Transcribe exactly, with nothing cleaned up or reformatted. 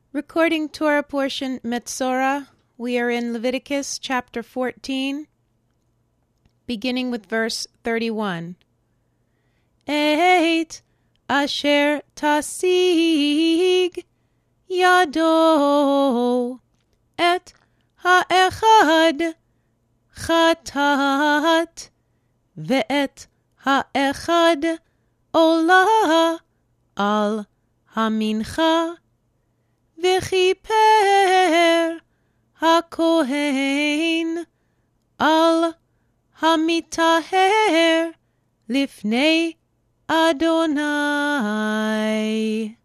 Recording Torah portion Metzora. We are in Leviticus chapter fourteen, beginning with verse thirty-one. Et asher tasig yado et ha'echad chatat ve'et ha'echad olah al hamincha וכיפר הכהן על המטהר לפני אדוני.